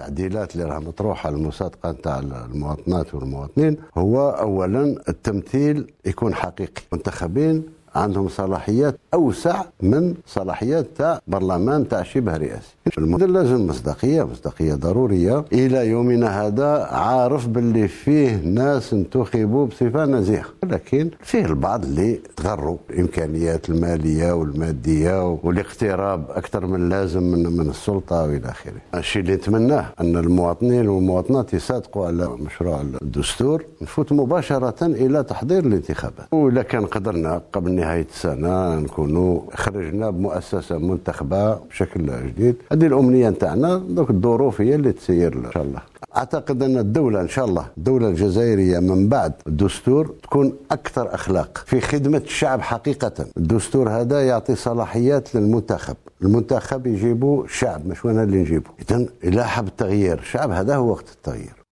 التعديلات اللي راها مطروحه للمصادقه نتاع المواطنات والمواطنين هو اولا التمثيل يكون حقيقي. منتخبين عندهم صلاحيات اوسع من صلاحيات تاع برلمان تاع شبه رئاسي. الموديل لازم مصداقيه ضروريه. الى يومنا هذا عارف باللي فيه ناس انتخبوا بصفه نزيهه، لكن فيه البعض اللي تغروا الامكانيات الماليه والماديه والاقتراب اكثر من لازم من السلطه والى اخره. الشيء اللي نتمناه ان المواطنين والمواطنات يصادقوا على مشروع الدستور، نفوت مباشره الى تحضير الانتخابات. واذا كان قدرنا قبل نهاية السنة نكونوا خرجنا بمؤسسة منتخبة بشكل جديد. هذه الأمنية نتاعنا، دوك الظروف هي اللي تسير إن شاء الله. أعتقد أن الدولة إن شاء الله الدولة الجزائرية من بعد الدستور تكون أكثر أخلاق في خدمة الشعب حقيقة. الدستور هذا يعطي صلاحيات للمنتخب، المنتخب يجيبوا الشعب مش وانا اللي نجيبه. إذن إذا حب التغيير الشعب، هذا هو وقت التغيير.